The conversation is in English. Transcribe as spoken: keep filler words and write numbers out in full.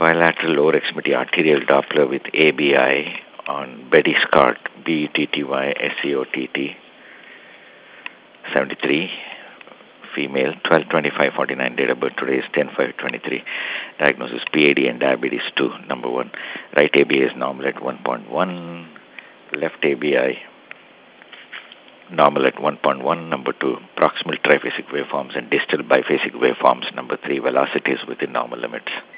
Bilateral lower extremity arterial Doppler with A B I on Betty Scott, B E T T Y S C O T T, seventy-three, female, twelve twenty-five forty-nine, date of birth today is ten five twenty-three. Diagnosis P A D and diabetes two, number one. Right A B I is normal at one point one, left A B I normal at one point one, number two. Proximal triphasic waveforms and distal biphasic waveforms, number three. Velocity is within normal limits.